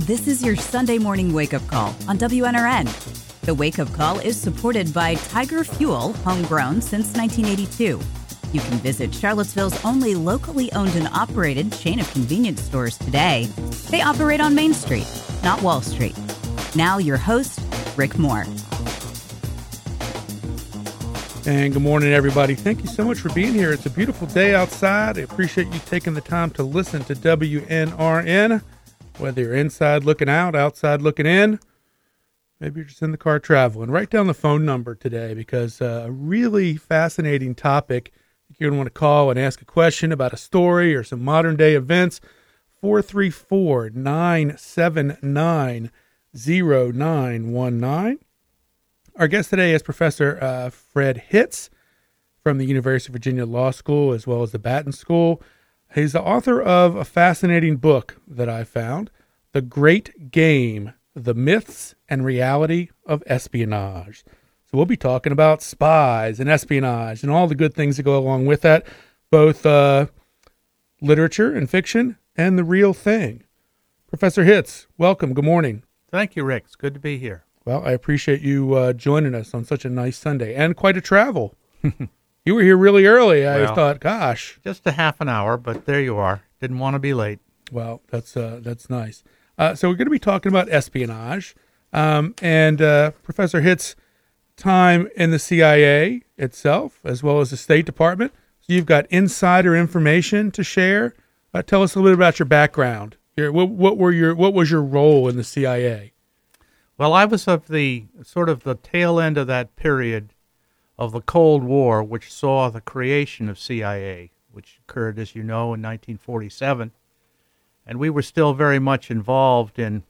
This is your Sunday morning wake-up call on WNRN. The wake-up call is supported by Tiger Fuel, homegrown since 1982. You can visit Charlottesville's only locally owned and operated chain of convenience stores today. They operate on Main Street, not Wall Street. Now your host, Rick Moore. And good morning, everybody. Thank you so much for being here. It's a beautiful day outside. I appreciate you taking the time to listen to WNRN. Whether you're inside looking out, outside looking in, maybe you're just in the car traveling. Write down the phone number today because a really fascinating topic. You're going to want to call and ask a question about a story or some modern day events. 434-979-0919. Our guest today is Professor Fred Hitz from the University of Virginia Law School as well as the Batten School. He's the author of a fascinating book that I found, The Great Game, The Myths and Reality of Espionage. So we'll be talking about spies and espionage and all the good things that go along with that, both literature and fiction and the real thing. Professor Hitz, welcome. Good morning. Thank you, Rick. It's good to be here. Well, I appreciate you joining us on such a nice Sunday and quite a travel. You were here really early. I thought, gosh. Just a half an hour, but there you are. Didn't want to be late. Well, that's nice. So we're going to be talking about espionage and Professor Hitz's time in the CIA itself, as well as the State Department. So you've got insider information to share. Tell us a little bit about your background. What was your role in the CIA? Well, I was of the sort of the tail end of that period of the Cold War, which saw the creation of CIA, which occurred, as you know, in 1947. And we were still very much involved in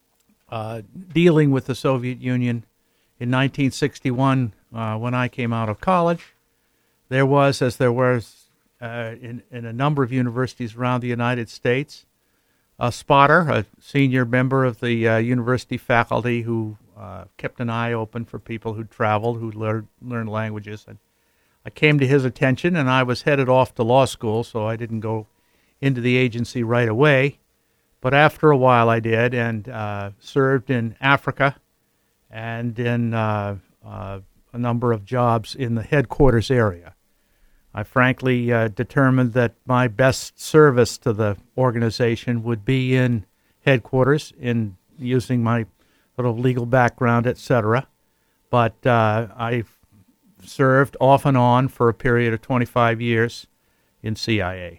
dealing with the Soviet Union. In 1961, when I came out of college, there was, as there was in a number of universities around the United States, a spotter, a senior member of the university faculty who kept an eye open for people who traveled, who learned languages. And I came to his attention, and I was headed off to law school, so I didn't go into the agency right away. But after a while I did, and served in Africa and in a number of jobs in the headquarters area. I frankly determined that my best service to the organization would be in headquarters, in using my sort of legal background, etc. But I served off and on for a period of 25 years in CIA.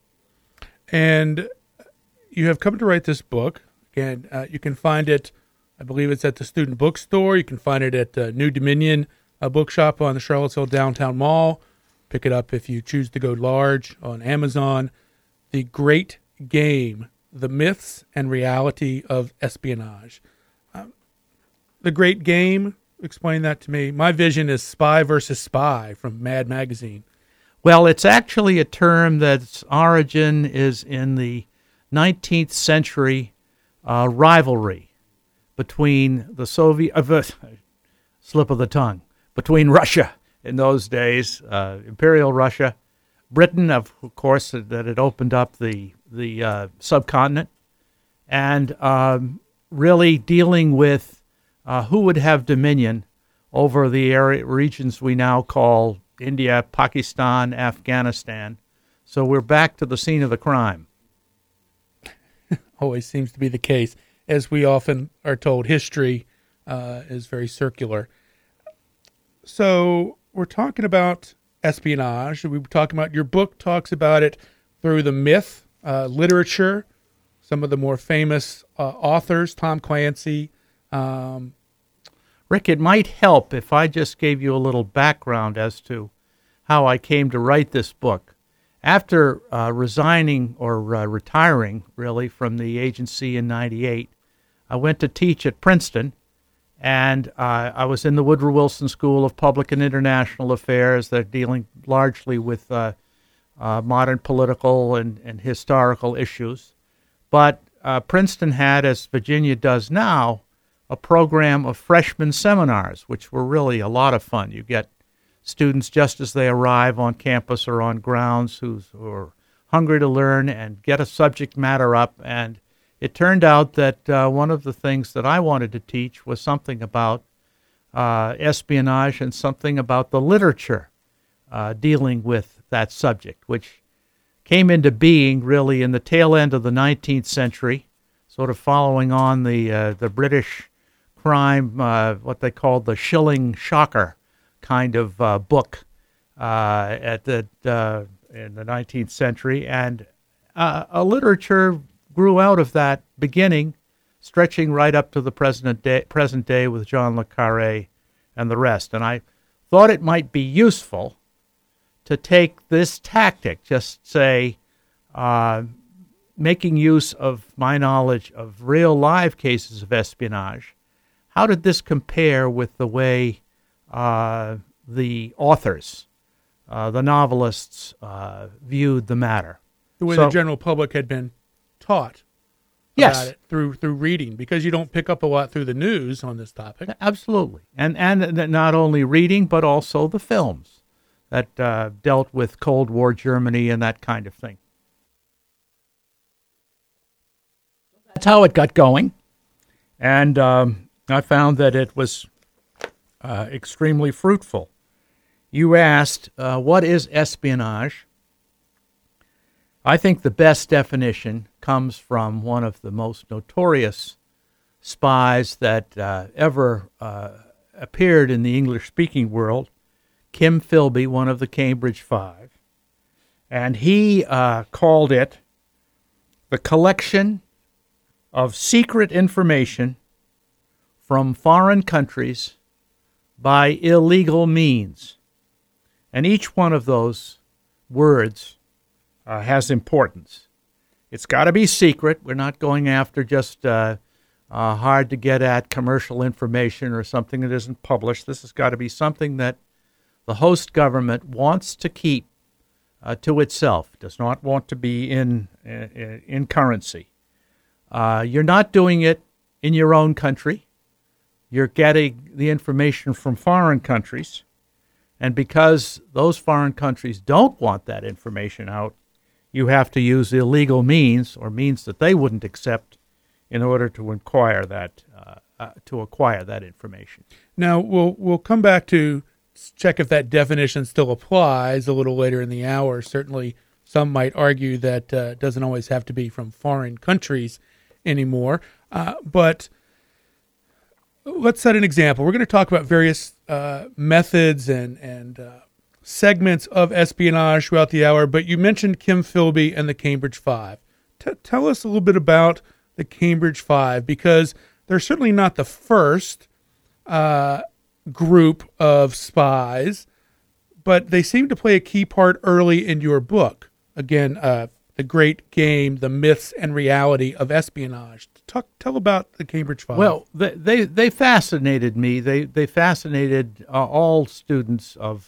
And you have come to write this book. Again, you can find it, I believe it's at the Student Bookstore. You can find it at New Dominion Bookshop on the Charlottesville Downtown Mall. Pick it up if you choose to go large on Amazon. The Great Game, The Myths and Reality of Espionage. The Great Game, explain that to me. My vision is Spy versus Spy from Mad Magazine. Well, it's actually a term that's origin is in the 19th century rivalry between the between Russia in those days, Imperial Russia, Britain, of course, that had opened up the subcontinent, and really dealing with who would have dominion over the regions we now call India, Pakistan, Afghanistan. So we're back to the scene of the crime. Always seems to be the case. As we often are told, history is very circular. So we're talking about espionage. We were talking about, your book talks about it through the myth, literature, some of the more famous authors, Tom Clancy. Rick, it might help if I just gave you a little background as to how I came to write this book. After resigning or retiring, really, from the agency in 98, I went to teach at Princeton, and I was in the Woodrow Wilson School of Public and International Affairs. They're dealing largely with modern political and historical issues. But Princeton had, as Virginia does now, a program of freshman seminars, which were really a lot of fun. You get students just as they arrive on campus or on grounds who are hungry to learn and get a subject matter up, and it turned out that one of the things that I wanted to teach was something about espionage and something about the literature dealing with that subject, which came into being really in the tail end of the 19th century, sort of following on the British crime, what they called the Shilling Shocker kind of book in the 19th century, and a literature grew out of that beginning, stretching right up to the present day with John le Carré and the rest. And I thought it might be useful to take this tactic, just say, making use of my knowledge of real live cases of espionage. How did this compare with the way the authors, the novelists, viewed the matter? The way the general public had been taught about it through reading, because you don't pick up a lot through the news on this topic. Absolutely. And not only reading, but also the films that dealt with Cold War Germany and that kind of thing. That's how it got going. And I found that it was extremely fruitful. You asked, what is espionage? I think the best definition comes from one of the most notorious spies that ever appeared in the English-speaking world, Kim Philby, one of the Cambridge Five. And he called it the collection of secret information from foreign countries by illegal means. And each one of those words has importance. It's got to be secret. We're not going after just hard to get at commercial information or something that isn't published. This has got to be something that the host government wants to keep to itself, does not want to be in currency. You're not doing it in your own country. You're getting the information from foreign countries. And because those foreign countries don't want that information out, you have to use illegal means, or means that they wouldn't accept, in order to acquire that information. Now we'll come back to check if that definition still applies a little later in the hour. Certainly, some might argue that it doesn't always have to be from foreign countries anymore. But let's set an example. We're going to talk about various methods and segments of espionage throughout the hour, but you mentioned Kim Philby and the Cambridge Five. Tell us a little bit about the Cambridge Five, because they're certainly not the first group of spies, but they seem to play a key part early in your book. Again, the great game, the myths and reality of espionage. Tell about the Cambridge Five. Well, they fascinated me. They fascinated all students of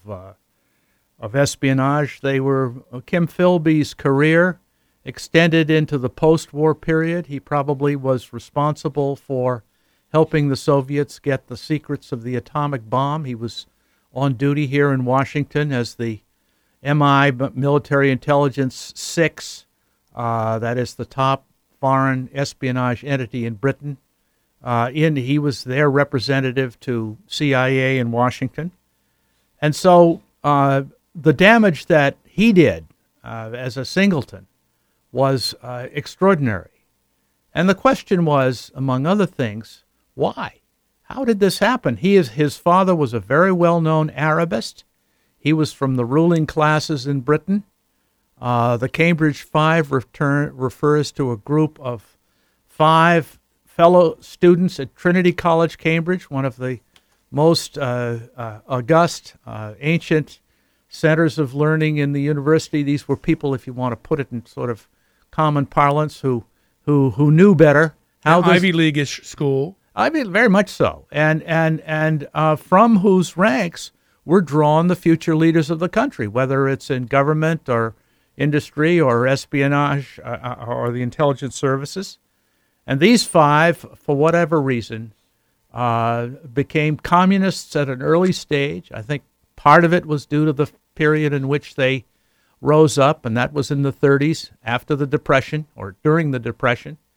espionage. They were Kim Philby's career extended into the post-war period. He probably was responsible for helping the Soviets get the secrets of the atomic bomb. He was on duty here in Washington as the MI, Military Intelligence 6, that is the top foreign espionage entity in Britain. He was their representative to CIA in Washington. And so the damage that he did as a singleton was extraordinary. And the question was, among other things, why? How did this happen? His father was a very well-known Arabist. He was from the ruling classes in Britain. The Cambridge Five refers to a group of 5 fellow students at Trinity College, Cambridge, one of the most august, ancient centers of learning in the university. These were people, if you want to put it in sort of common parlance, who knew better. Ivy League-ish school. I mean, very much so, and from whose ranks were drawn the future leaders of the country, whether it's in government or industry or espionage or the intelligence services. And these 5, for whatever reason, became communists at an early stage. I think part of it was due to the period in which they rose up, and that was in the 30s, after the Depression, or during the Depression.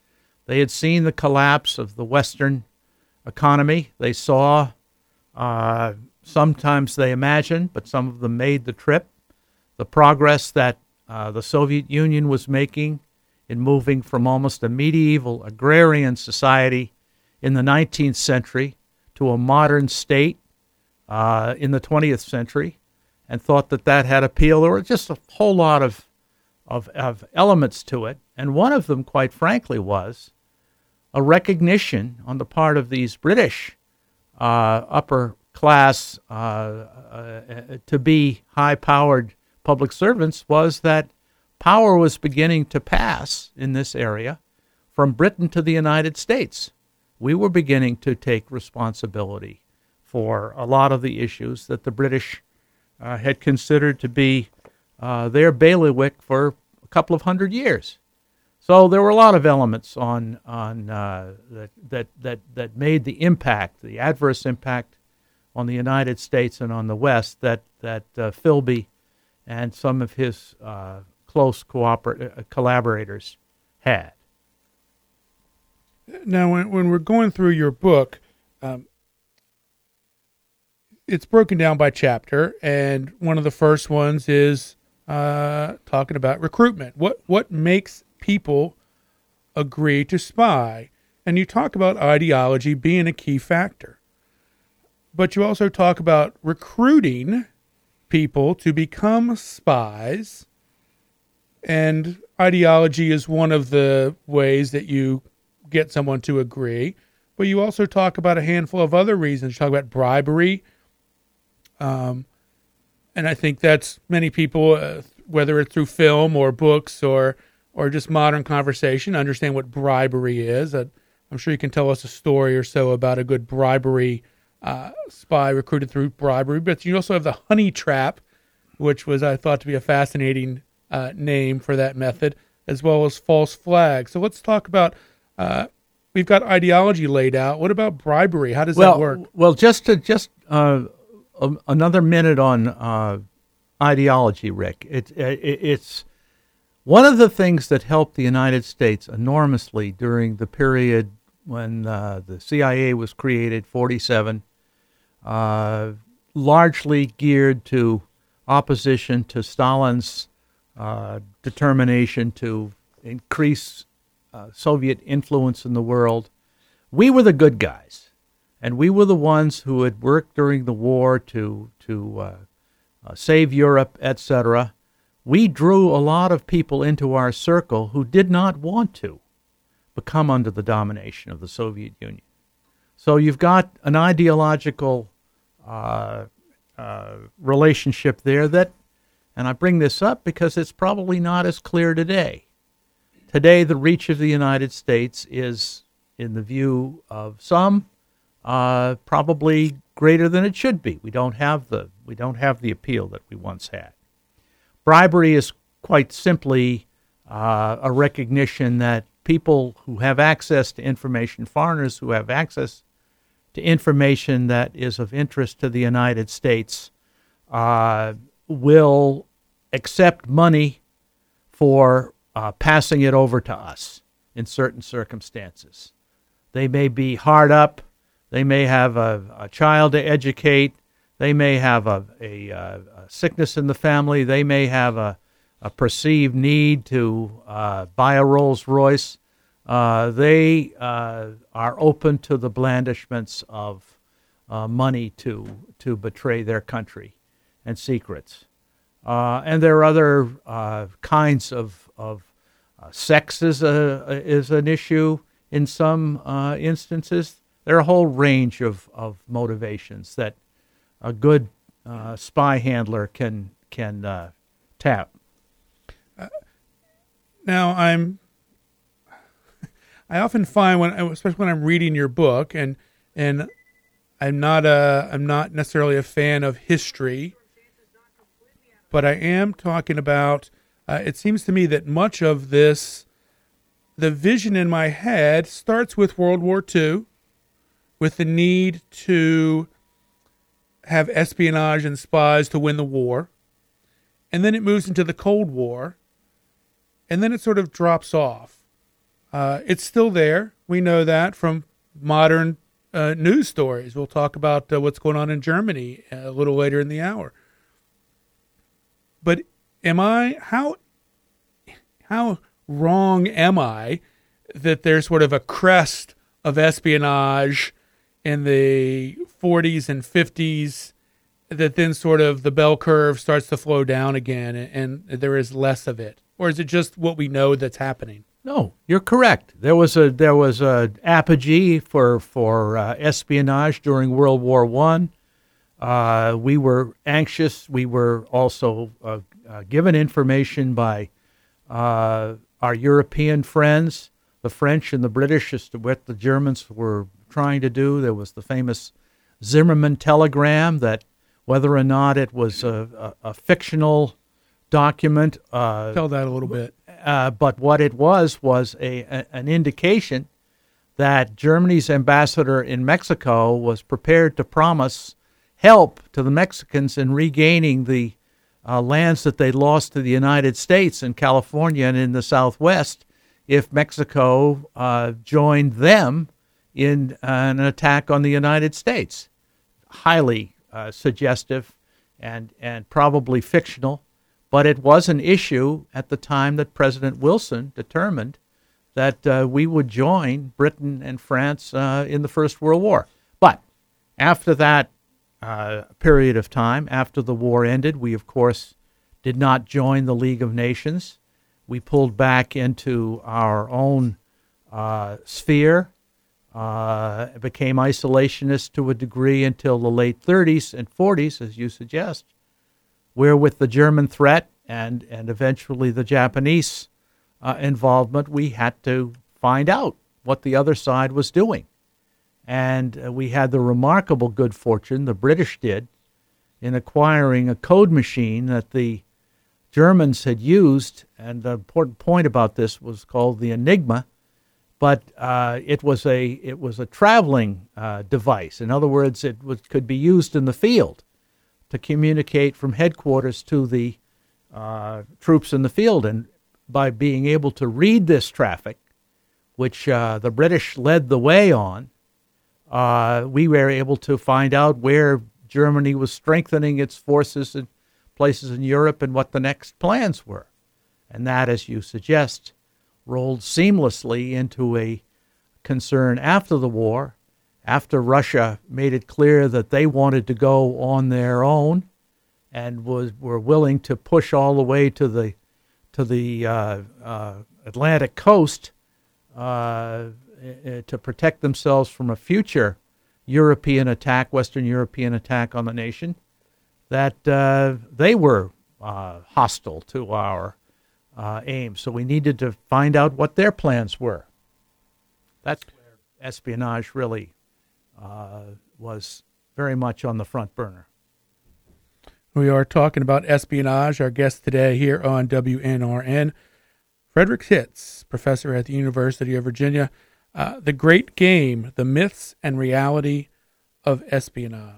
They had seen the collapse of the Western economy. They saw, sometimes they imagined, but some of them made the trip, the progress that the Soviet Union was making in moving from almost a medieval agrarian society in the 19th century to a modern state in the 20th century, and thought that that had appeal. There were just a whole lot of elements to it, and one of them, quite frankly, was a recognition on the part of these British upper class to be high-powered public servants, was that power was beginning to pass in this area from Britain to the United States. We were beginning to take responsibility for a lot of the issues that the British had considered to be their bailiwick for a couple of hundred years. So there were a lot of elements that made the impact, the adverse impact on the United States and on the West that Philby and some of his close collaborators had. Now, when we're going through your book, it's broken down by chapter, and one of the first ones is talking about recruitment. What makes people agree to spy? And you talk about ideology being a key factor. But you also talk about recruiting people to become spies, and ideology is one of the ways that you get someone to agree. But you also talk about a handful of other reasons. You talk about bribery, and I think that's many people, whether it's through film or books or just modern conversation, understand what bribery is. I'm sure you can tell us a story or so about a good bribery spy recruited through bribery. But you also have the honey trap, which was, I thought, to be a fascinating name for that method, as well as false flag. So let's talk about, we've got ideology laid out. What about bribery? How does that work? Well, just another minute on ideology, Rick. It's one of the things that helped the United States enormously during the period when the CIA was created, 47, largely geared to opposition to Stalin's determination to increase Soviet influence in the world. We were the good guys, and we were the ones who had worked during the war to save Europe, etc. We drew a lot of people into our circle who did not want to become under the domination of the Soviet Union. So you've got an ideological relationship there that, and I bring this up because it's probably not as clear today. Today, the reach of the United States is, in the view of some, probably greater than it should be. We don't have the appeal that we once had. Bribery is quite simply a recognition that people who have access to information, foreigners who have access to information that is of interest to the United States, will accept money for passing it over to us in certain circumstances. They may be hard up. They may have a child to educate. They may have a sickness in the family. They may have a perceived need to buy a Rolls Royce. They are open to the blandishments of money to betray their country and secrets. And there are other kinds of sex is an issue in some instances. There are a whole range of motivations that a good spy handler can tap. Now, I often find especially when I'm reading your book, and I'm not necessarily a fan of history, but I am talking about. It seems to me that much of this, the vision in my head, starts with World War II, with the need to have espionage and spies to win the war, and then it moves into the Cold War, and then it sort of drops off. It's still there. We know that from modern news stories. We'll talk about what's going on in Germany a little later in the hour. But how wrong am I that there's sort of a crest of espionage in the 40s and 50s that then sort of the bell curve starts to flow down again and there is less of it? Or is it just what we know that's happening? No, you're correct. There was a apogee for espionage during World War I. We were anxious. We were also given information by our European friends, the French and the British, as to what the Germans were trying to do. There was the famous Zimmermann telegram that, whether or not it was a fictional document. Tell that a little bit. But what it was an indication that Germany's ambassador in Mexico was prepared to promise help to the Mexicans in regaining the lands that they lost to the United States in California and in the Southwest if Mexico joined them in an attack on the United States. Highly suggestive and probably fictional. But it was an issue at the time that President Wilson determined that we would join Britain and France in the First World War. But after that period of time, after the war ended, we, of course, did not join the League of Nations. We pulled back into our own sphere, became isolationist to a degree until the late 30s and 40s, as you suggest, where with the German threat and eventually the Japanese involvement, we had to find out what the other side was doing. And we had the remarkable good fortune, the British did, in acquiring a code machine that the Germans had used, and the important point about this was called the Enigma, but it was a traveling device. In other words, could be used in the field to communicate from headquarters to the troops in the field. And by being able to read this traffic, which the British led the way on, we were able to find out where Germany was strengthening its forces in places in Europe and what the next plans were. And that, as you suggest, rolled seamlessly into a concern after the war, after Russia made it clear that they wanted to go on their own and were willing to push all the way to the Atlantic coast to protect themselves from a future European attack, Western European attack on the nation, that they were hostile to our aim. So we needed to find out what their plans were. That's where espionage really was very much on the front burner. We are talking about espionage. Our guest today here on WNRN, Frederick Hitz, professor at the University of Virginia. The Great Game, the Myths and Reality of Espionage.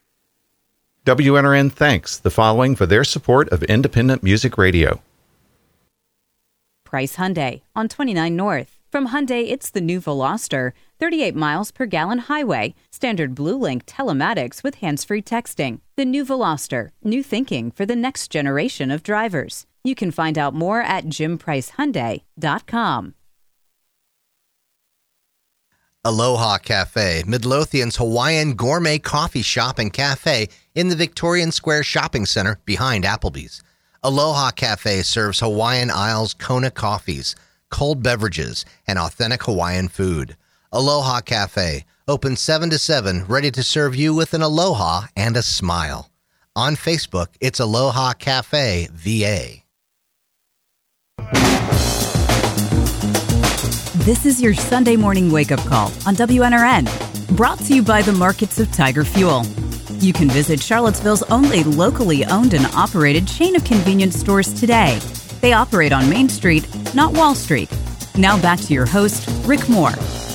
WNRN thanks the following for their support of independent music radio. Price Hyundai on 29 North. From Hyundai, it's the new Veloster, 38 miles per gallon highway, standard BlueLink telematics with hands-free texting. The new Veloster, new thinking for the next generation of drivers. You can find out more at jimpricehyundai.com. Aloha Cafe, Midlothian's Hawaiian gourmet coffee shop and cafe in the Victorian Square Shopping Center behind Applebee's. Aloha Cafe serves Hawaiian Isles Kona coffees, cold beverages, and authentic Hawaiian food. Aloha Cafe, open 7 to 7, ready to serve you with an aloha and a smile. On Facebook, it's Aloha Cafe VA. This is your Sunday morning wake-up call on WNRN, brought to you by the markets of Tiger Fuel. You can visit Charlottesville's only locally owned and operated chain of convenience stores today. They operate on Main Street, not Wall Street. Now back to your host, Rick Moore.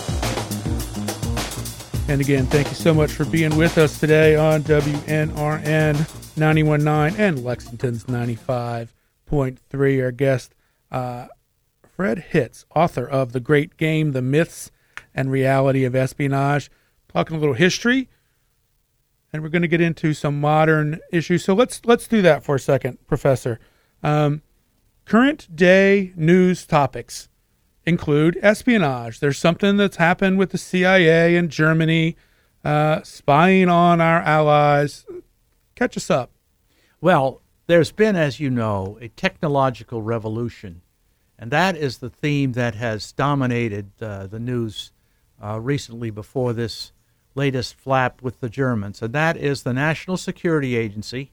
And again, thank you so much for being with us today on WNRN 91.9 and Lexington's 95.3. Our guest, Fred Hitz, author of The Great Game, The Myths and Reality of Espionage, talking a little history, and we're going to get into some modern issues. So let's do that for a second, Professor. Current day news topics include espionage. There's something that's happened with the CIA in Germany, spying on our allies. Catch us up. Well, there's been, as you know, a technological revolution, and that is the theme that has dominated the news recently before this latest flap with the Germans, and that is the National Security Agency,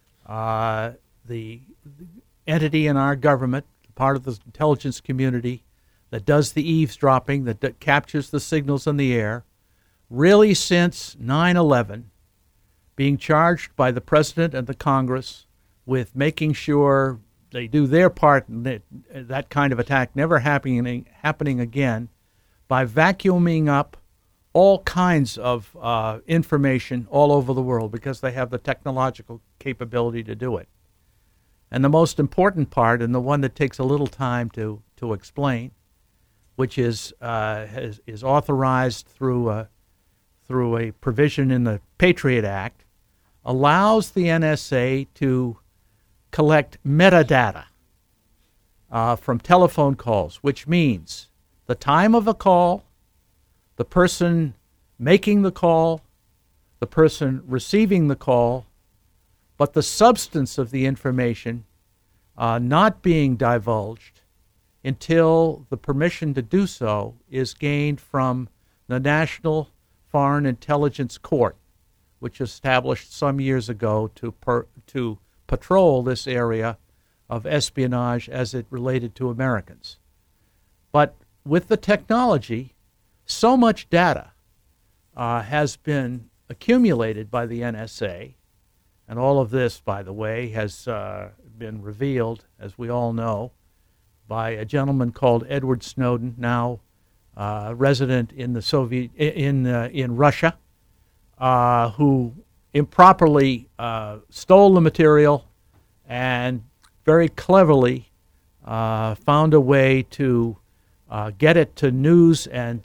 the entity in our government, part of the intelligence community that does the eavesdropping, that captures the signals in the air, really since 9/11, being charged by the President and the Congress with making sure they do their part in that kind of attack never happening again, by vacuuming up all kinds of information all over the world because they have the technological capability to do it. And the most important part, and the one that takes a little time to explain, which is authorized through a provision in the Patriot Act, allows the NSA to collect metadata from telephone calls, which means the time of a call, the person making the call, the person receiving the call, but the substance of the information not being divulged until the permission to do so is gained from the National Foreign Intelligence Court, which was established some years ago to patrol this area of espionage as it related to Americans. But with the technology, so much data has been accumulated by the NSA, and all of this, by the way, has been revealed, as we all know, by a gentleman called Edward Snowden, now resident in the in Russia, who improperly stole the material and very cleverly found a way to get it to news and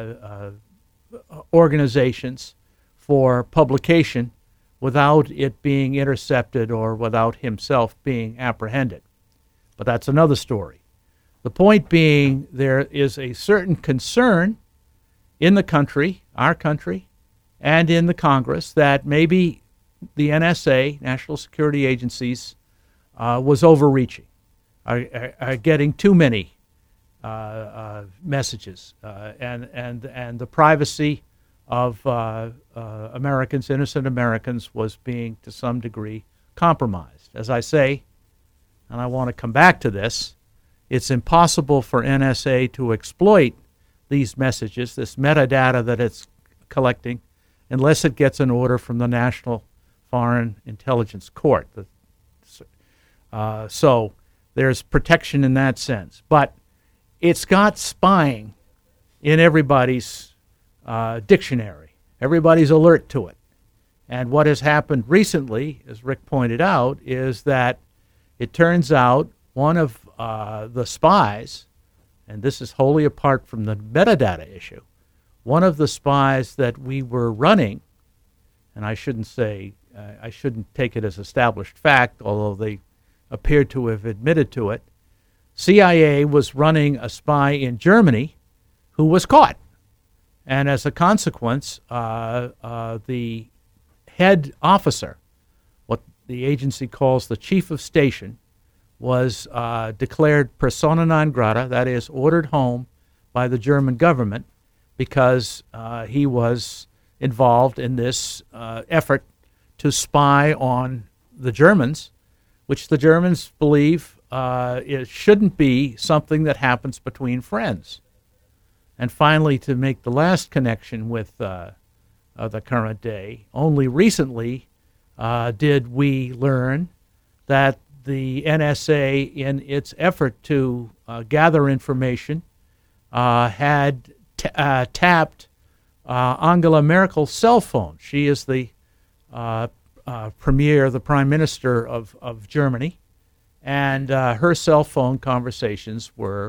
organizations for publication without it being intercepted or without himself being apprehended. But that's another story. The point being, there is a certain concern in the country, our country, and in the Congress that maybe the NSA, National Security Agencies, was overreaching, are getting too many messages, and the privacy of Americans, innocent Americans, was being to some degree compromised. As I say, and I want to come back to this, it's impossible for NSA to exploit these messages, this metadata that it's collecting, unless it gets an order from the National Foreign Intelligence Court. So there's protection in that sense. But it's got spying in everybody's dictionary. Everybody's alert to it. And what has happened recently, as Rick pointed out, is that it turns out one of the spies, and this is wholly apart from the metadata issue, one of the spies that we were running, and I shouldn't take it as established fact, although they appeared to have admitted to it, CIA was running a spy in Germany who was caught. And as a consequence, the head officer, what the agency calls the chief of station, was declared persona non grata, that is, ordered home by the German government because he was involved in this effort to spy on the Germans, which the Germans believe it shouldn't be something that happens between friends. And finally, to make the last connection with the current day, only recently did we learn that the NSA, in its effort to gather information, had tapped Angela Merkel's cell phone. She is the premier, the prime minister of Germany, and her cell phone conversations were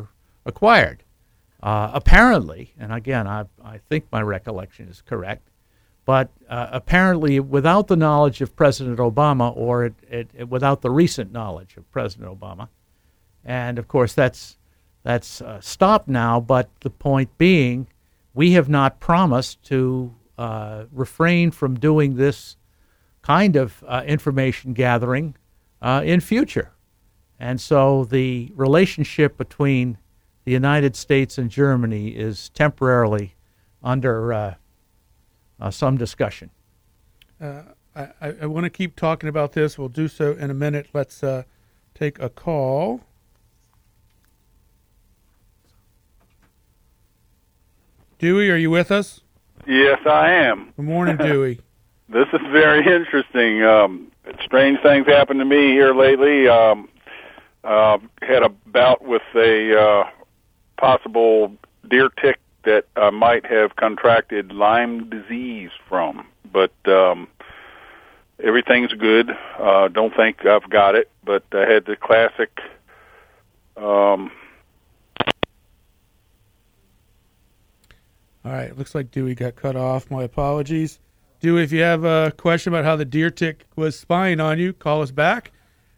acquired. Apparently, and again, I think my recollection is correct, but apparently without the knowledge of President Obama, or without the recent knowledge of President Obama. And of course, that's stopped now, but the point being, we have not promised to refrain from doing this kind of information gathering in future. And so the relationship between the United States and Germany is temporarily under some discussion. I want to keep talking about this. We'll do so in a minute. Let's take a call. Dewey, are you with us? Yes, I am. Good morning, Dewey. This is very interesting. Strange things happened to me here lately. Had a bout with a possible deer tick that I might have contracted Lyme disease from, but everything's good. Don't think I've got it, but I had the classic All right, looks like Dewey got cut off. My apologies. Dewey, if you have a question about how the deer tick was spying on you, call us back.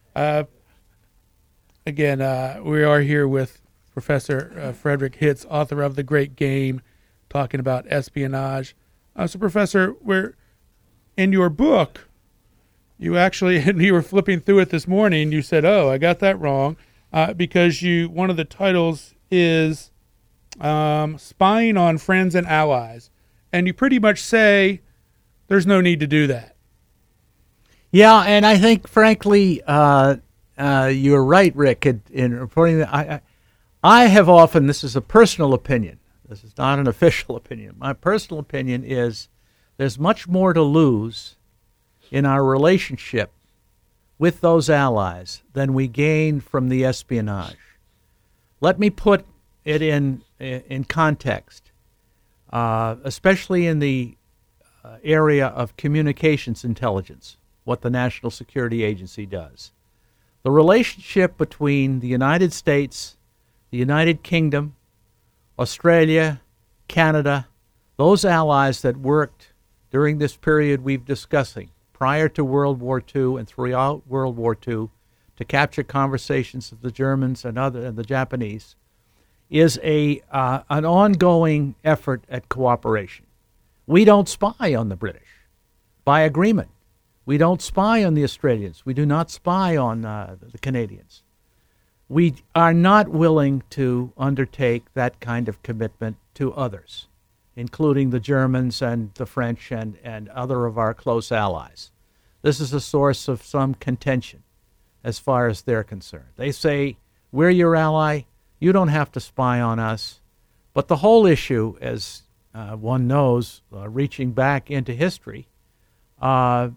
Again, we are here with Professor Frederick Hitz, author of The Great Game, talking about espionage. So, Professor, in your book, you actually, and you were flipping through it this morning, you said, "Oh, I got that wrong," because one of the titles is spying on friends and allies, and you pretty much say there's no need to do that. Yeah, and I think, frankly, you're right, Rick, in reporting that. I have often, this is a personal opinion, this is not an official opinion, my personal opinion is there's much more to lose in our relationship with those allies than we gain from the espionage. Let me put it in context, especially in the area of communications intelligence, what the National Security Agency does. The relationship between the United States, the United Kingdom, Australia, Canada, those allies that worked during this period we've discussing, prior to World War II and throughout World War II, to capture conversations of the Germans and the Japanese, is an ongoing effort at cooperation. We don't spy on the British by agreement. We don't spy on the Australians. We do not spy on the Canadians. We are not willing to undertake that kind of commitment to others, including the Germans and the French and other of our close allies. This is a source of some contention as far as they're concerned. They say, we're your ally, you don't have to spy on us. But the whole issue, as one knows, reaching back into history, a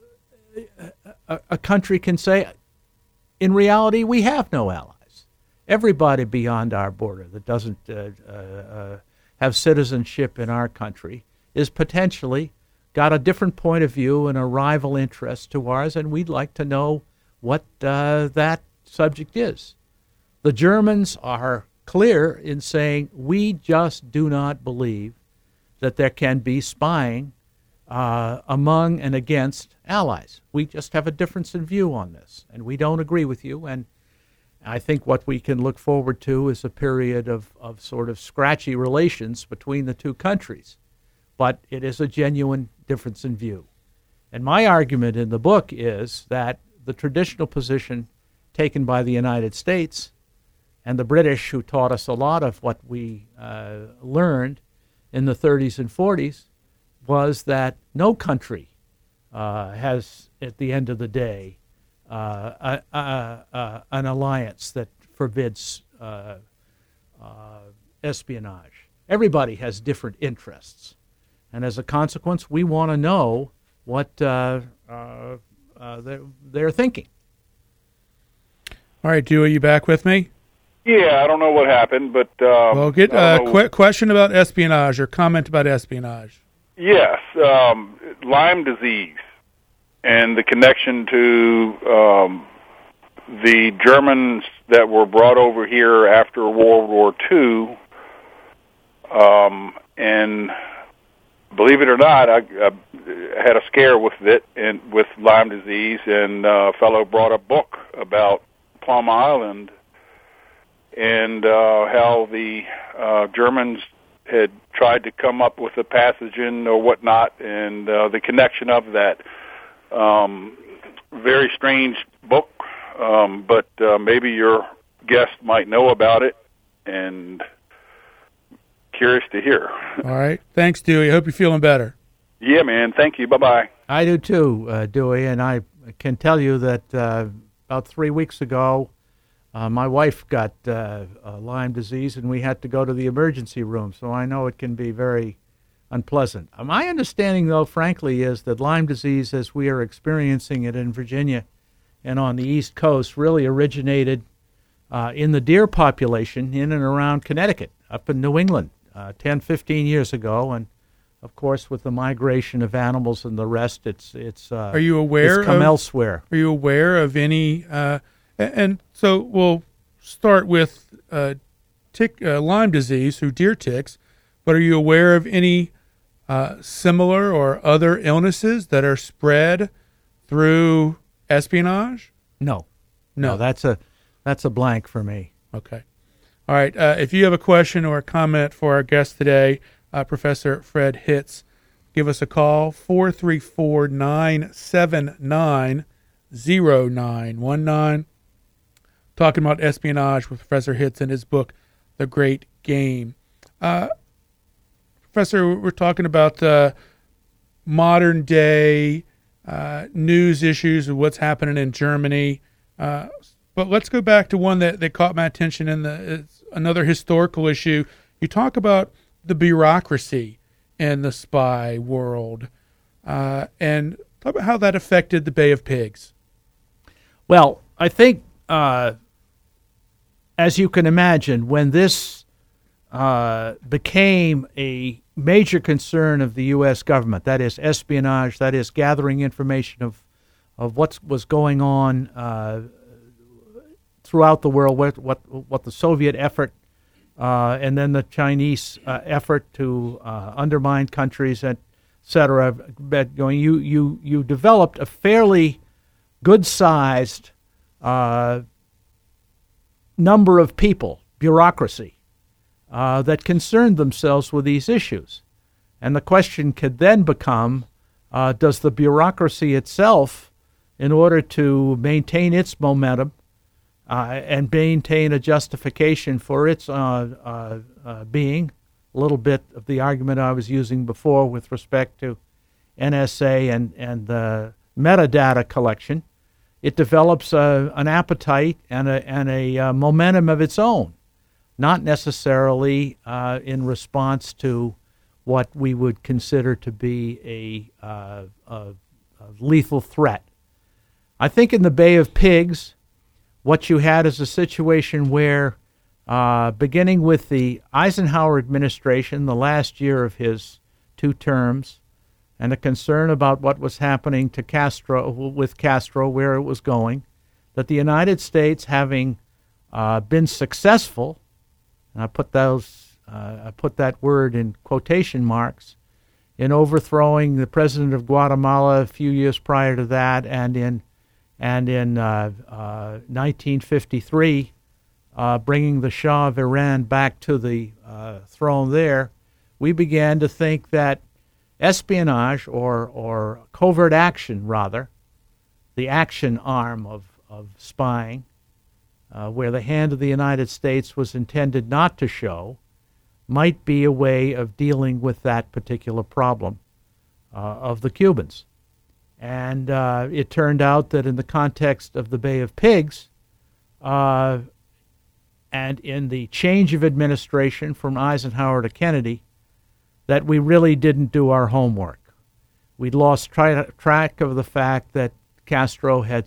country can say, in reality, we have no allies. Everybody beyond our border that doesn't have citizenship in our country is potentially got a different point of view and a rival interest to ours, and we'd like to know what that subject is. The Germans are clear in saying, we just do not believe that there can be spying among and against allies. We just have a difference in view on this, and we don't agree with you. And I think what we can look forward to is a period of sort of scratchy relations between the two countries. But it is a genuine difference in view. And my argument in the book is that the traditional position taken by the United States and the British, who taught us a lot of what we learned in the 30s and 40s, was that no country has, at the end of the day, an alliance that forbids espionage. Everybody has different interests. And as a consequence, we want to know what they're thinking. All right, Dewey, you back with me? Yeah, I don't know what happened, but... well, get quick question about espionage or comment about espionage. Yes, Lyme disease and the connection to the Germans that were brought over here after World War II, and believe it or not, I had a scare with it and with Lyme disease, and a fellow brought a book about Plum Island and how the Germans had tried to come up with a pathogen or whatnot, and the connection of that. Very strange book, but maybe your guest might know about it, and curious to hear. All right. Thanks, Dewey. I hope you're feeling better. Yeah, man. Thank you. Bye-bye. I do too, Dewey, and I can tell you that about 3 weeks ago, my wife got Lyme disease, and we had to go to the emergency room, so I know it can be very unpleasant. My understanding, though, frankly, is that Lyme disease, as we are experiencing it in Virginia and on the East Coast, really originated in the deer population in and around Connecticut, up in New England, 10, 15 years ago, and of course, with the migration of animals and the rest, it's Are you aware it's come elsewhere. Are you aware of any? And so we'll start with Lyme disease through deer ticks. But are you aware of any similar or other illnesses that are spread through espionage? No, that's a blank for me. Okay. All right. If you have a question or a comment for our guest today, Professor Fred Hitz, give us a call, 434-979-0919. Talking about espionage with Professor Hitz in his book, The Great Game. Professor, we're talking about modern day news issues of what's happening in Germany. But let's go back to one that caught my attention it's another historical issue. You talk about the bureaucracy in the spy world, and talk about how that affected the Bay of Pigs. Well, I think, as you can imagine, when this became a major concern of the U.S. government, that is espionage, that is gathering information of what was going on throughout the world, what the Soviet effort and then the Chinese effort to undermine countries, etc. You developed a fairly good-sized number of people, bureaucracy, that concerned themselves with these issues. And the question could then become, does the bureaucracy itself, in order to maintain its momentum and maintain a justification for its being, a little bit of the argument I was using before with respect to NSA and the metadata collection, it develops an appetite and a momentum of its own, not necessarily in response to what we would consider to be a lethal threat. I think in the Bay of Pigs, what you had is a situation where, beginning with the Eisenhower administration, the last year of his 2 terms, and a concern about what was happening to Castro, where it was going, that the United States, having been successful, and I put that word in quotation marks, in overthrowing the president of Guatemala a few years prior to that, and in 1953, bringing the Shah of Iran back to the throne there, we began to think that espionage, or covert action, rather, the action arm of spying, where the hand of the United States was intended not to show, might be a way of dealing with that particular problem of the Cubans. And it turned out that in the context of the Bay of Pigs, and in the change of administration from Eisenhower to Kennedy, that we really didn't do our homework. We'd lost track of the fact that Castro had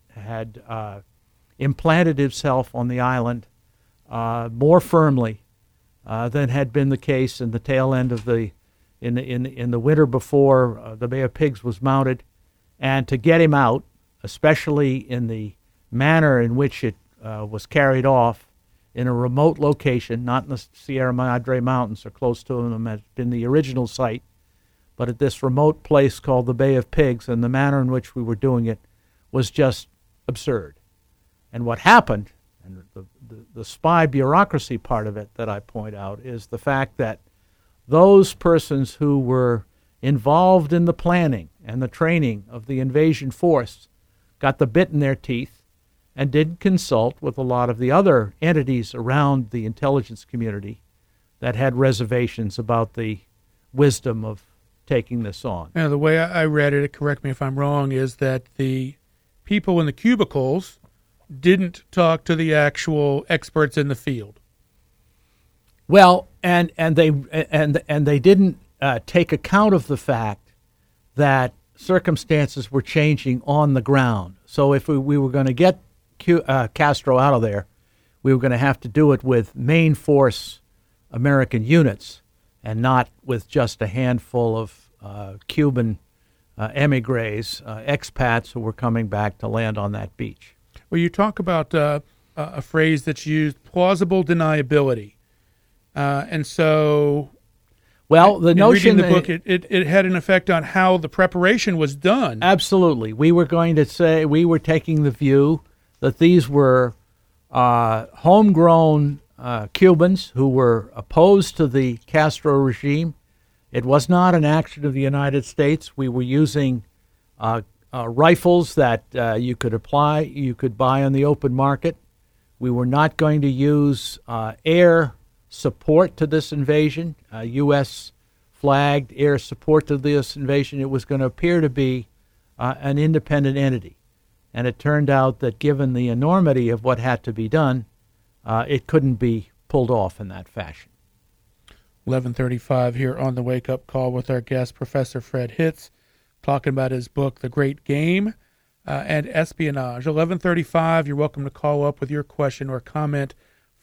implanted himself on the island more firmly than had been the case in the tail end of in the winter before the Bay of Pigs was mounted. And to get him out, especially in the manner in which it was carried off in a remote location, not in the Sierra Madre Mountains or close to them as in the original site, but at this remote place called the Bay of Pigs, and the manner in which we were doing it was just absurd. And what happened, and the spy bureaucracy part of it that I point out, is the fact that those persons who were involved in the planning and the training of the invasion force got the bit in their teeth and did consult with a lot of the other entities around the intelligence community that had reservations about the wisdom of taking this on. The way I read it, correct me if I'm wrong, is that the people in the cubicles didn't talk to the actual experts in the field. Well, and they didn't take account of the fact that circumstances were changing on the ground. So if we were going to get Castro out of there, we were going to have to do it with main force American units and not with just a handful of Cuban emigres, expats who were coming back to land on that beach. Well, you talk about a phrase that's used, plausible deniability. And so, well, the notion reading the book, it had an effect on how the preparation was done. Absolutely. We were going to say, we were taking the view that these were homegrown Cubans who were opposed to the Castro regime. It was not an action of the United States. We were using rifles that you could buy on the open market. We were not going to use air support to this invasion, U.S. flagged air support to this invasion. It was going to appear to be an independent entity. And it turned out that given the enormity of what had to be done, it couldn't be pulled off in that fashion. 11:35 here on the Wake Up Call with our guest, Professor Fred Hitz, talking about his book, The Great Game and Espionage. 11:35, you're welcome to call up with your question or comment,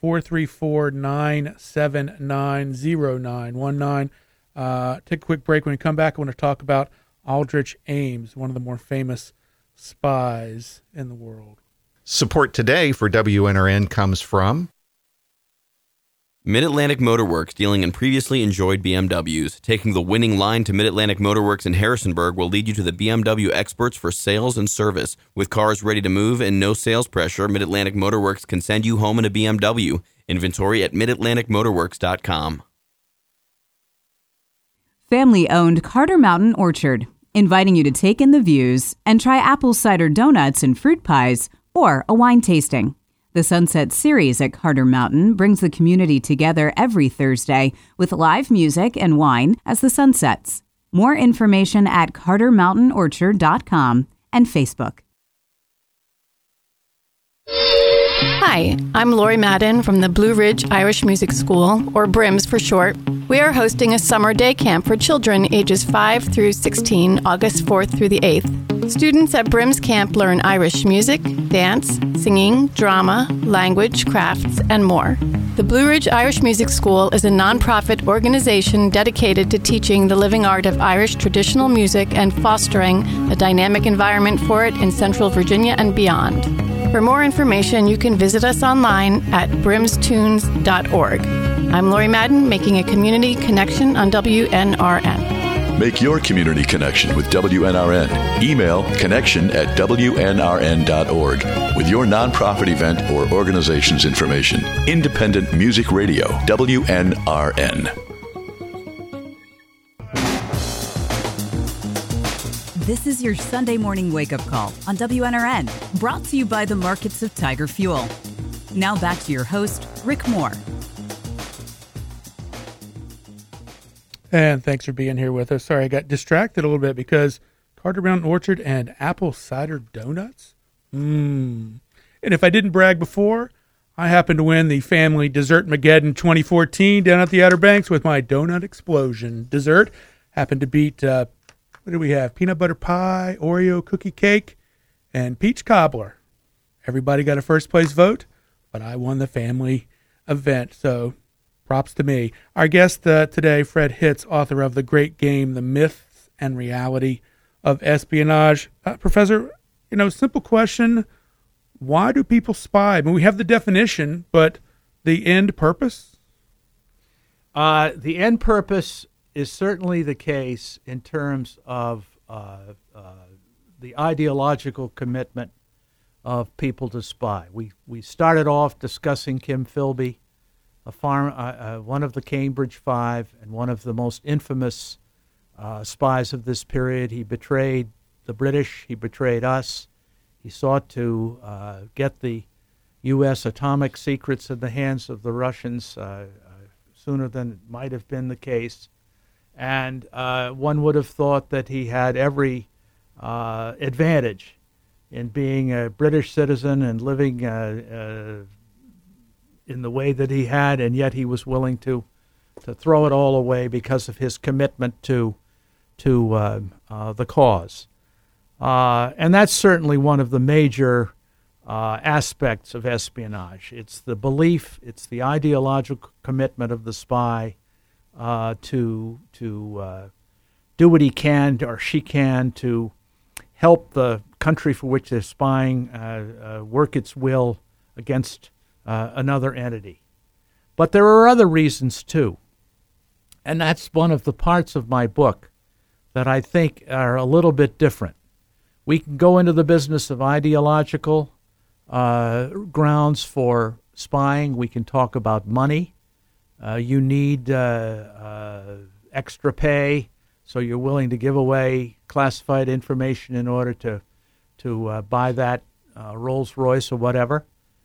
434-979-0919. Take a quick break. When we come back, I want to talk about Aldrich Ames, one of the more famous spies in the world. Support today for WNRN comes from Mid-Atlantic Motorworks, dealing in previously enjoyed BMWs. Taking the winning line to Mid-Atlantic Motorworks in Harrisonburg will lead you to the BMW experts for sales and service. With cars ready to move and no sales pressure, Mid-Atlantic Motorworks can send you home in a BMW. Inventory at midatlanticmotorworks.com. Family-owned Carter Mountain Orchard, inviting you to take in the views and try apple cider donuts and fruit pies or a wine tasting. The Sunset Series at Carter Mountain brings the community together every Thursday with live music and wine as the sun sets. More information at cartermountainoorchard.com and Facebook. Hi, I'm Lori Madden from the Blue Ridge Irish Music School, or BRIMS for short. We are hosting a summer day camp for children ages 5 through 16, August 4th through the 8th. Students at BRIMS camp learn Irish music, dance, singing, drama, language, crafts, and more. The Blue Ridge Irish Music School is a nonprofit organization dedicated to teaching the living art of Irish traditional music and fostering a dynamic environment for it in Central Virginia and beyond. For more information, you can visit us online at brimstunes.org. I'm Lori Madden, making a community connection on WNRN. Make your community connection with WNRN. Email connection@wnrn.org with your nonprofit event or organization's information. Independent Music Radio, WNRN. This is your Sunday morning wake-up call on WNRN, brought to you by the markets of Tiger Fuel. Now back to your host, Rick Moore. And thanks for being here with us. Sorry, I got distracted a little bit because Carter Mountain Orchard and apple cider donuts? And if I didn't brag before, I happened to win the Family Dessert Mageddon 2014 down at the Outer Banks with my Donut Explosion dessert. Happened to beat... what do we have? Peanut butter pie, Oreo cookie cake, and peach cobbler. Everybody got a first place vote, but I won the family event, so props to me. Our guest today, Fred Hitz, author of The Great Game, The Myths and Reality of Espionage. Professor, simple question. why do people spy? I mean, we have the definition, but the end purpose? The end purpose is certainly the case in terms of the ideological commitment of people to spy. We started off discussing Kim Philby, one of the Cambridge Five and one of the most infamous spies of this period. He betrayed the British. He betrayed us. He sought to get the U.S. atomic secrets in the hands of the Russians sooner than it might have been the case. And one would have thought that he had every advantage in being a British citizen and living in the way that he had, and yet he was willing to throw it all away because of his commitment to the cause. And that's certainly one of the major aspects of espionage. It's the belief, it's the ideological commitment of the spy to do what he can or she can to help the country for which they're spying work its will against another entity. But there are other reasons too, and that's one of the parts of my book that I think are a little bit different. We can go into the business of ideological grounds for spying. We can talk about money. You need extra pay, so you're willing to give away classified information in order to buy that Rolls Royce or whatever.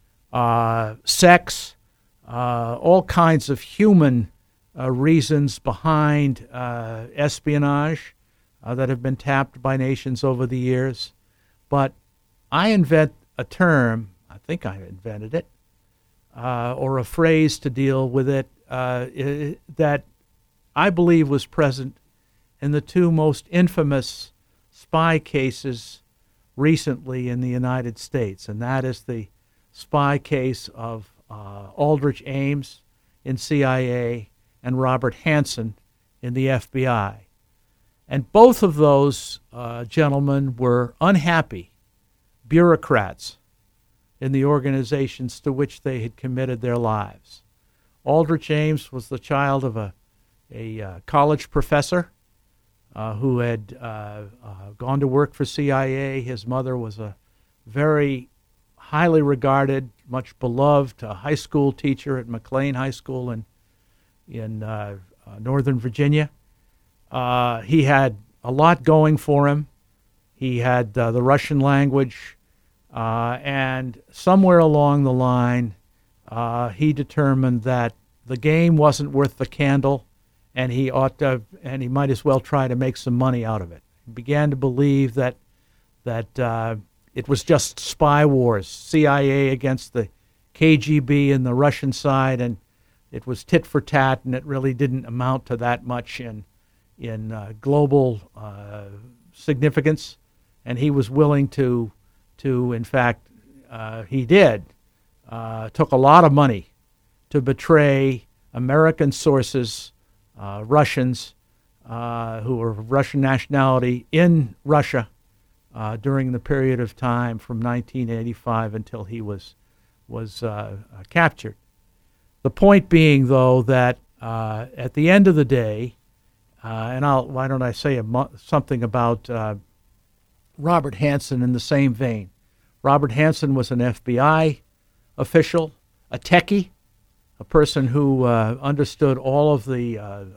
Sex, all kinds of human reasons behind espionage that have been tapped by nations over the years. But I invent a term, I think I invented it, or a phrase to deal with it, that I believe was present in the two most infamous spy cases recently in the United States, and that is the spy case of Aldrich Ames in CIA and Robert Hanssen in the FBI. And both of those gentlemen were unhappy bureaucrats in the organizations to which they had committed their lives. Aldrich Ames was the child of a college professor who had gone to work for CIA. His mother was a very highly regarded, much beloved high school teacher at McLean High School in Northern Virginia. He had a lot going for him. He had the Russian language, and somewhere along the line, he determined that the game wasn't worth the candle, and he might as well try to make some money out of it. He began to believe that it was just spy wars, CIA against the KGB and the Russian side, and it was tit for tat, and it really didn't amount to that much in global significance. And he was willing to in fact, he did, took a lot of money to betray American sources, Russians who were of Russian nationality in Russia during the period of time from 1985 until he was captured. The point being, though, that at the end of the day, and why don't I say something about Robert Hanssen in the same vein. Robert Hanssen was an FBI official, a techie, a person who understood all of the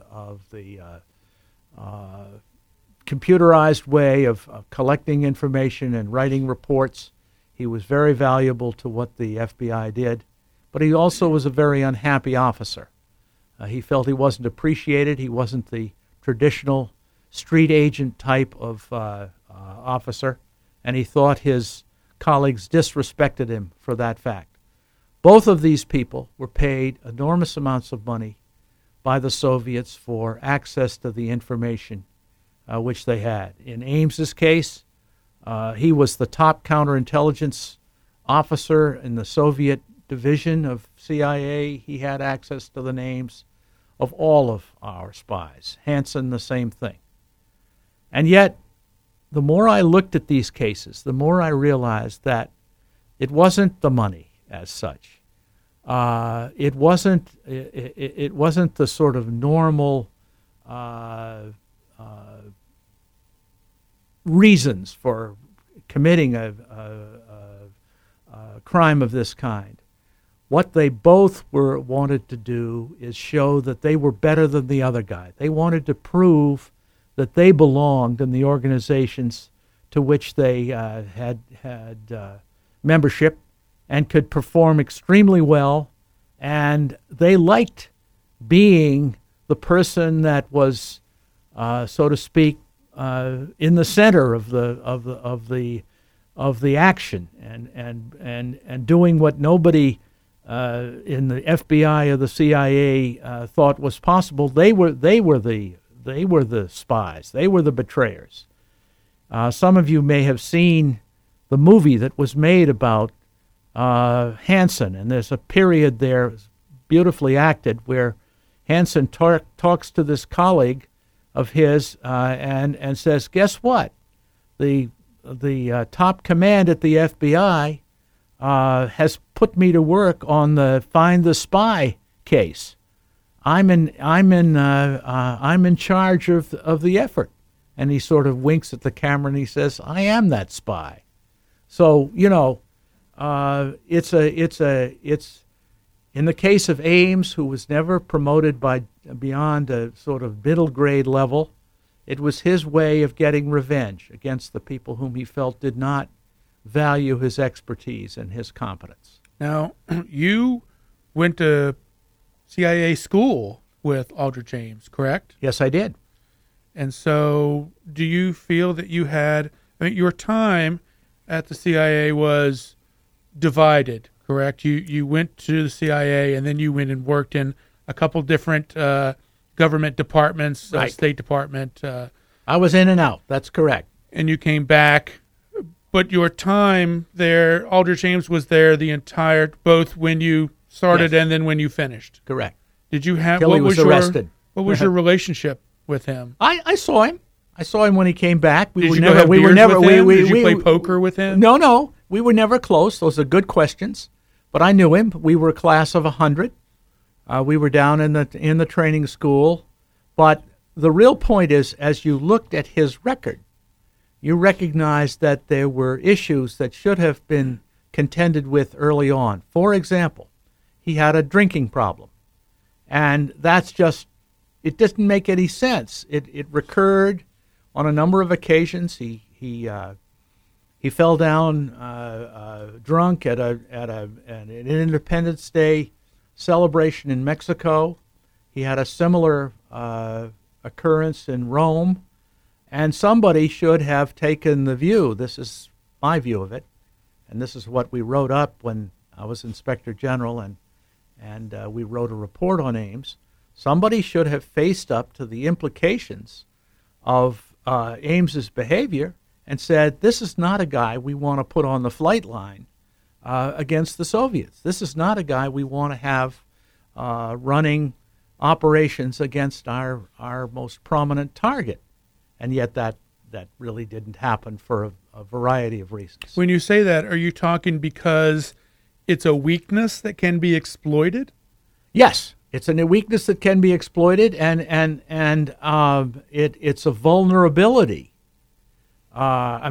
computerized way of collecting information and writing reports. He was very valuable to what the FBI did, but he also was a very unhappy officer. He felt he wasn't appreciated. He wasn't the traditional street agent type of officer, and he thought his colleagues disrespected him for that fact. Both of these people were paid enormous amounts of money by the Soviets for access to the information which they had. In Ames's case, he was the top counterintelligence officer in the Soviet division of CIA. He had access to the names of all of our spies. Hanssen, the same thing. And yet, the more I looked at these cases, the more I realized that It wasn't the money as such. It wasn't the sort of normal reasons for committing a crime of this kind. What they both wanted to do is show that they were better than the other guy. They wanted to prove that they belonged in the organizations to which they had membership and could perform extremely well, and they liked being the person that was, so to speak, in the center of the action and doing what nobody in the FBI or the CIA thought was possible. They were the spies. They were the betrayers. Some of you may have seen the movie that was made about Hansen, and there's a period there, beautifully acted, where Hansen talks to this colleague of his and says, "Guess what? The top command at the FBI has put me to work on the Find the Spy case. I'm in charge of the effort." And he sort of winks at the camera and he says, "I am that spy." So it's in the case of Ames, who was never promoted beyond a sort of middle grade level. It was his way of getting revenge against the people whom he felt did not value his expertise and his competence. Now, you went to CIA school with Aldrich Ames, correct? Yes, I did. And so do you feel that you had, your time at the CIA was divided, correct? You went to the CIA and then you went and worked in a couple different government departments, right. State Department. I was in and out, that's correct. And you came back. But your time there, Aldrich Ames was there the entire, both when you started Yes. and then when you finished. Correct. Did you have, Till he was arrested. What was your relationship with him? I saw him. I saw him when he came back. Did you have beers with him? Did you play poker with him? No. We were never close. Those are good questions. But I knew him. We were a class of 100. We were down in the training school. But the real point is, as you looked at his record, you recognized that there were issues that should have been contended with early on. For example, he had a drinking problem. And that's just, it didn't make any sense. It recurred on a number of occasions. He fell down drunk at an Independence Day celebration in Mexico. He had a similar occurrence in Rome. And somebody should have taken the view, this is my view of it, and this is what we wrote up when I was Inspector General and we wrote a report on Ames. Somebody should have faced up to the implications of Ames's behavior and said, this is not a guy we want to put on the flight line against the Soviets. This is not a guy we want to have running operations against our most prominent target. And yet that really didn't happen for a variety of reasons. When you say that, are you talking because it's a weakness that can be exploited? Yes, it's a weakness that can be exploited, and it's a vulnerability. As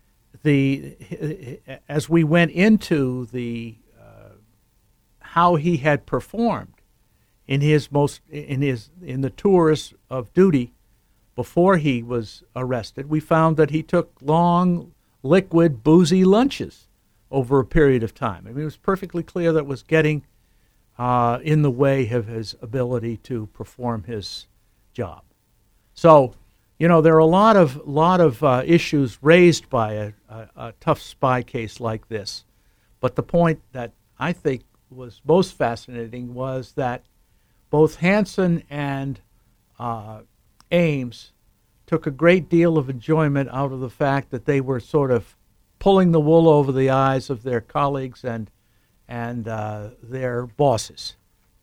we went into the how he had performed in the tours of duty before he was arrested, we found that he took long, liquid, boozy lunches over a period of time. It was perfectly clear that it was getting in the way of his ability to perform his job. So, there are a lot of issues raised by a tough spy case like this. But the point that I think was most fascinating was that both Hansen and Ames took a great deal of enjoyment out of the fact that they were sort of pulling the wool over the eyes of their colleagues and their bosses.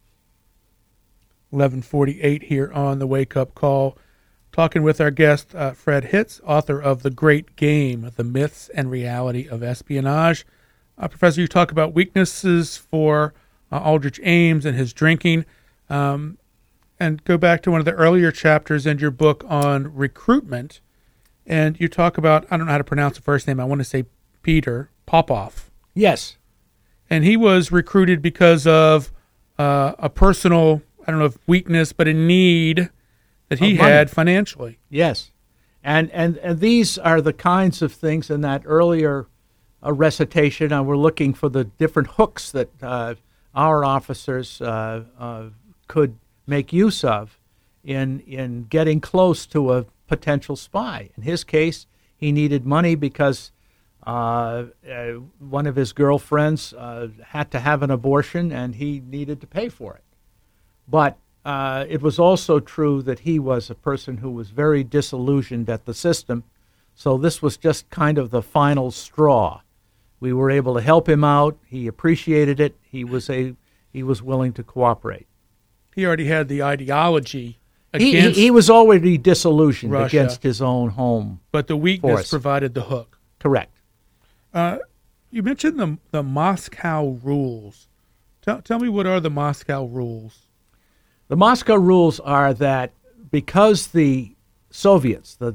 11:48 here on the Wake Up Call, talking with our guest, Fred Hitz, author of The Great Game, The Myths and Reality of Espionage. Professor, you talk about weaknesses for Aldrich Ames and his drinking, and go back to one of the earlier chapters in your book on recruitment, and you talk about, I don't know how to pronounce the first name, I want to say Peter Popoff. Yes. And he was recruited because of a personal, I don't know if weakness, but a need that he had financially. Yes. And these are the kinds of things in that earlier recitation. We're looking for the different hooks that our officers could make use of in getting close to a potential spy. In his case, he needed money because one of his girlfriends had to have an abortion, and he needed to pay for it. But it was also true that he was a person who was very disillusioned at the system, so this was just kind of the final straw. We were able to help him out. He appreciated it. He was willing to cooperate. He already had the ideology against he was already disillusioned Russia, against his own home. but the weakness force. provided the hook. Correct. You mentioned the Moscow rules. Tell me, what are the Moscow rules? The Moscow rules are that because the Soviets, the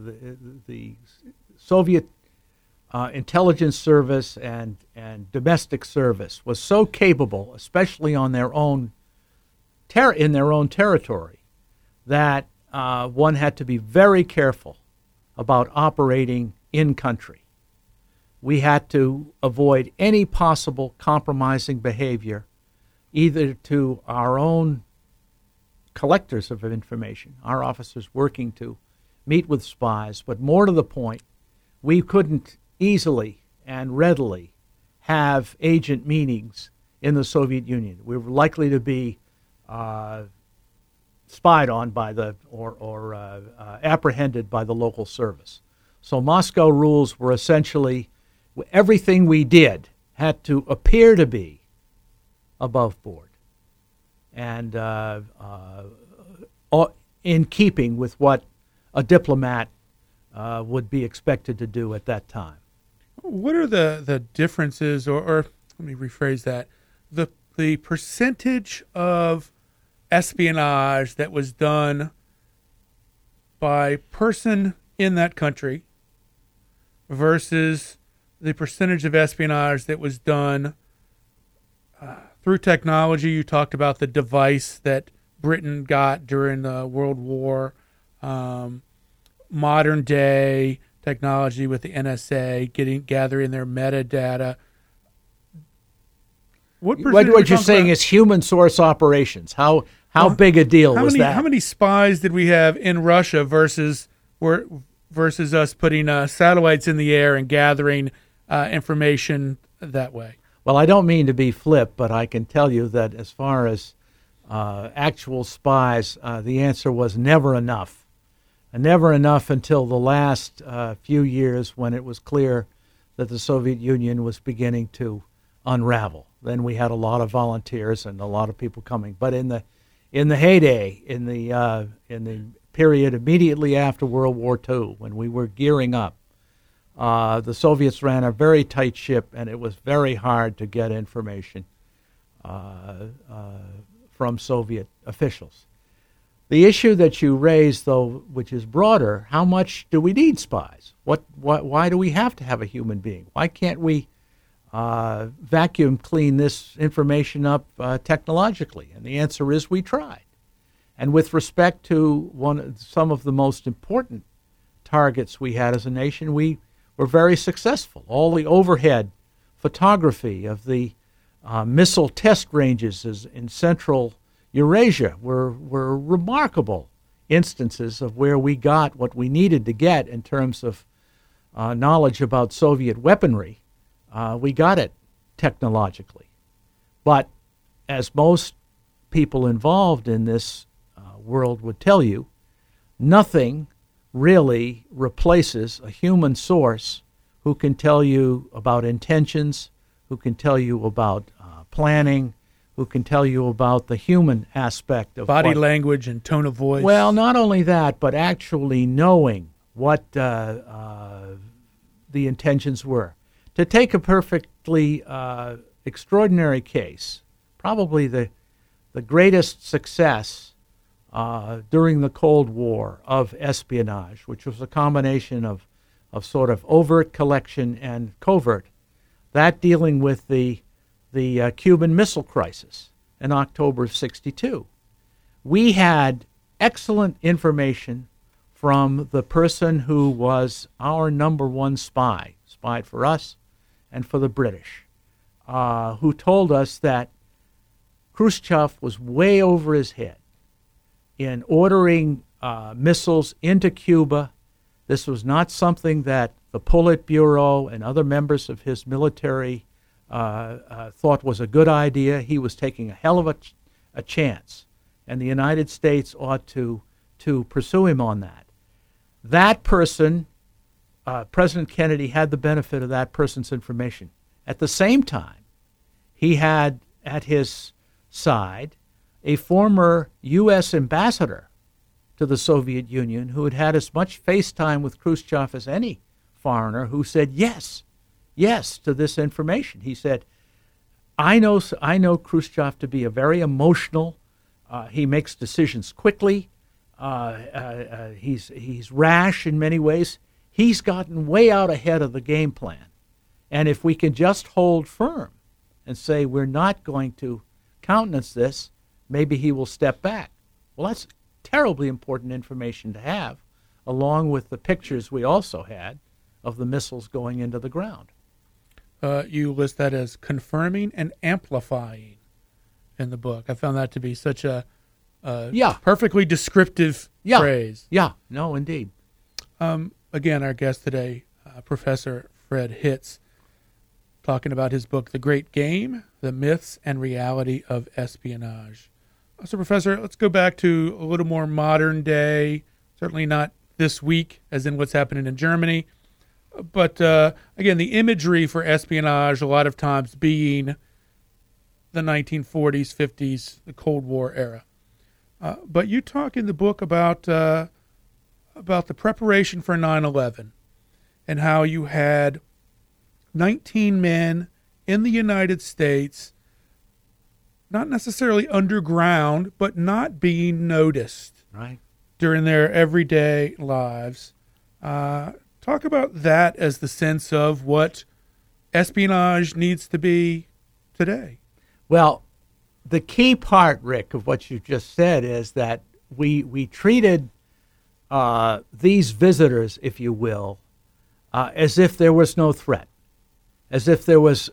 Soviet intelligence service and domestic service was so capable, especially on their own in their own territory, that one had to be very careful about operating in country. We had to avoid any possible compromising behavior, either to our own collectors of information, our officers working to meet with spies, but more to the point, we couldn't easily and readily have agent meetings in the Soviet Union. We were likely to be spied on by or apprehended by the local service. So Moscow rules were essentially everything we did had to appear to be above board and in keeping with what a diplomat would be expected to do at that time. What are the differences, or let me rephrase that, the percentage of espionage that was done by person in that country versus the percentage of espionage that was done through technology? You talked about the device that Britain got during the World War, modern day technology with the NSA gathering their metadata. What you're saying is human source operations. How big a deal was that? How many spies did we have in Russia versus us putting satellites in the air and gathering information that way? Well, I don't mean to be flip, but I can tell you that as far as actual spies, the answer was never enough. Never enough until the last few years when it was clear that the Soviet Union was beginning to unravel. Then we had a lot of volunteers and a lot of people coming. But in the heyday, in the period immediately after World War II, when we were gearing up, the Soviets ran a very tight ship, and it was very hard to get information from Soviet officials. The issue that you raised, though, which is broader, how much do we need spies? Why do we have to have a human being? Why can't we vacuum clean this information up technologically? And the answer is we tried. And with respect to some of the most important targets we had as a nation, we were very successful. All the overhead photography of the missile test ranges in Central Eurasia were remarkable instances of where we got what we needed to get in terms of knowledge about Soviet weaponry. We got it technologically. But as most people involved in this world would tell you, nothing really replaces a human source who can tell you about intentions, who can tell you about planning, who can tell you about the human aspect of body language and tone of voice. Well, not only that, but actually knowing what the intentions were. to take a perfectly extraordinary case, probably the greatest success during the Cold War of espionage, which was a combination of sort of overt collection and covert, that dealing with the Cuban Missile Crisis in October of '62. We had excellent information from the person who was our number one spy, spied for us and for the British, who told us that Khrushchev was way over his head in ordering missiles into Cuba. This was not something that the Politburo and other members of his military thought was a good idea. He was taking a hell of a chance, and the United States ought to pursue him on that. That person, President Kennedy, had the benefit of that person's information. At the same time, he had at his side a former U.S. ambassador to the Soviet Union who had had as much face time with Khrushchev as any foreigner, who said yes to this information. He said, I know Khrushchev to be a very emotional, he makes decisions quickly, he's rash in many ways. He's gotten way out ahead of the game plan. And if we can just hold firm and say we're not going to countenance this, maybe he will step back. Well, that's terribly important information to have, along with the pictures we also had of the missiles going into the ground. You list that as confirming and amplifying in the book. I found that to be such a perfectly descriptive phrase. Yeah, no, indeed. Again, our guest today, Professor Fred Hitz, talking about his book, The Great Game, The Myths and Reality of Espionage. So, Professor, let's go back to a little more modern day, certainly not this week, as in what's happening in Germany. But, again, the imagery for espionage a lot of times being the 1940s, 50s, the Cold War era. But you talk in the book about the preparation for 9/11 and how you had 19 men in the United States, not necessarily underground, but not being noticed during their everyday lives. Talk about that as the sense of what espionage needs to be today. Well, the key part, Rick, of what you just said is that we treated these visitors, if you will, as if there was no threat, as if there was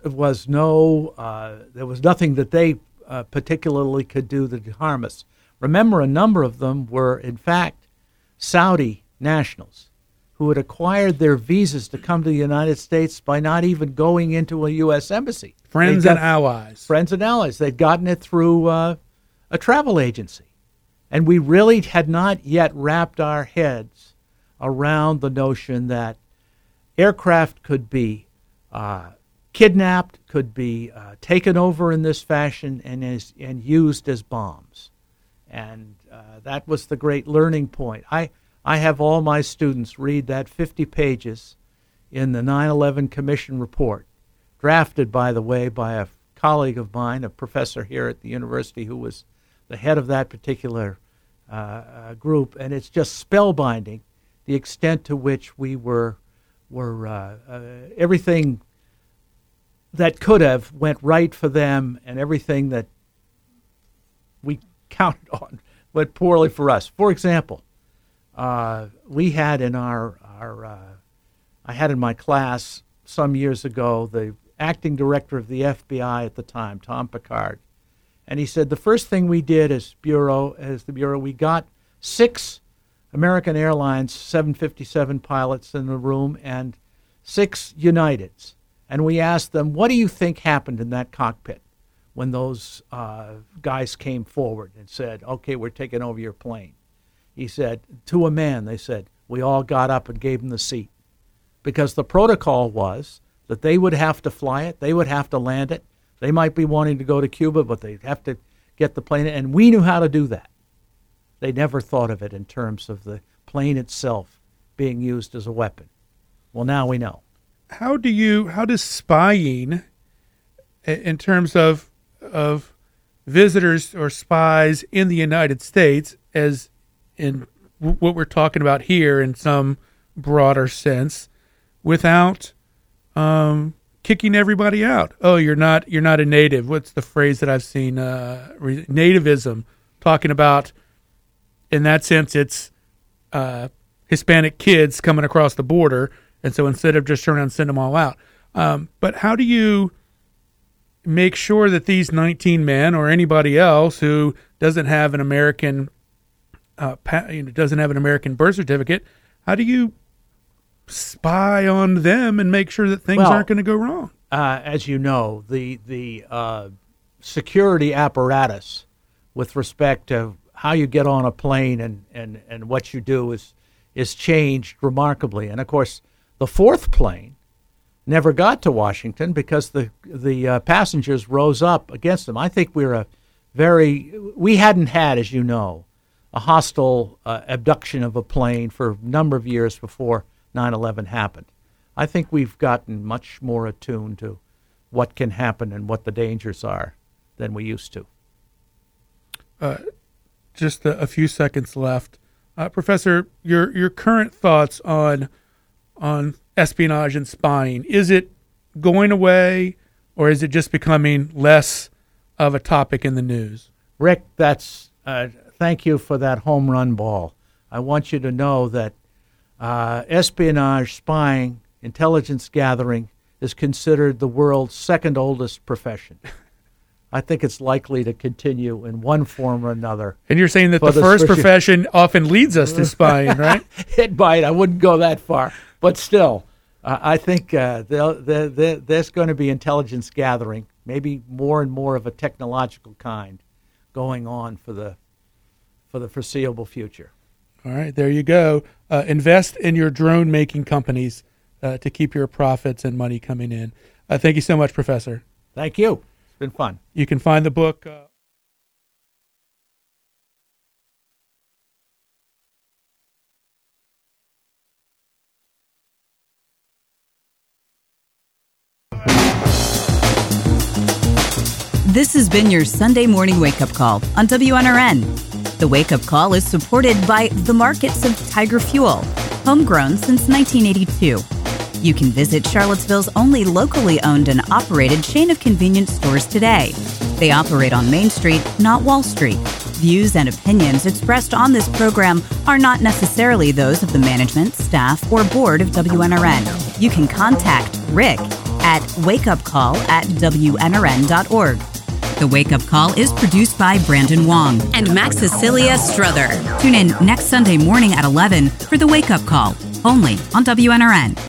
nothing that they particularly could do to harm us. Remember, a number of them were, in fact, Saudi nationals who had acquired their visas to come to the United States by not even going into a U.S. embassy. Friends and allies. Friends and allies. They'd gotten it through a travel agency. And we really had not yet wrapped our heads around the notion that aircraft could be kidnapped, could be taken over in this fashion and used as bombs. And that was the great learning point. I have all my students read that 50 pages in the 9/11 Commission report, drafted, by the way, by a colleague of mine, a professor here at the university who was the head of that particular group. And it's just spellbinding the extent to which we were everything that could have went right for them, and everything that we counted on went poorly for us. For example, we had in I had in my class some years ago the acting director of the FBI at the time, Tom Picard, and he said the first thing we did as the Bureau, we got 6 American Airlines 757 pilots in the room and 6 Uniteds, and we asked them, what do you think happened in that cockpit when those guys came forward and said, okay, we're taking over your plane? He said, to a man, they said, we all got up and gave them the seat. Because the protocol was that they would have to fly it, they would have to land it. They might be wanting to go to Cuba, but they'd have to get the plane, and we knew how to do that. They never thought of it in terms of the plane itself being used as a weapon. Well, now we know. how does spying, in terms of visitors or spies in the United States, as in what we're talking about here in some broader sense, without kicking everybody out? Oh, you're not a native. What's the phrase that I've seen? Nativism, talking about, in that sense, it's Hispanic kids coming across the border, and so instead of just turning around and send them all out. But how do you make sure that these 19 men or anybody else who doesn't have an American doesn't have an American birth certificate, how do you spy on them and make sure that things aren't going to go wrong? As you know, the security apparatus with respect to how you get on a plane and what you do is changed remarkably. And of course, the fourth plane never got to Washington because the passengers rose up against them. I think we hadn't had, as you know, a hostile abduction of a plane for a number of years before 9/11 happened. I think we've gotten much more attuned to what can happen and what the dangers are than we used to. Just a few seconds left. Professor, your current thoughts on espionage and spying. Is it going away, or is it just becoming less of a topic in the news? Rick, thank you for that home run ball. I want you to know that espionage, spying, intelligence gathering is considered the world's second oldest profession. I think it's likely to continue in one form or another. And you're saying that the first profession often leads us to spying, right? It might. I wouldn't go that far. But still, I think there's going to be intelligence gathering, maybe more and more of a technological kind, going on for the foreseeable future. All right, there you go. Invest in your drone-making companies to keep your profits and money coming in. Thank you so much, Professor. Thank you. It's been fun. You can find the book... This has been your Sunday morning wake-up call on WNRN. The wake-up call is supported by the markets of Tiger Fuel, homegrown since 1982. You can visit Charlottesville's only locally owned and operated chain of convenience stores today. They operate on Main Street, not Wall Street. Views and opinions expressed on this program are not necessarily those of the management, staff, or board of WNRN. You can contact Rick at wakeupcall@WNRN.org. The Wake Up Call is produced by Brandon Wong and Max Cecilia Struther. Tune in next Sunday morning at 11 for The Wake Up Call, only on WNRN.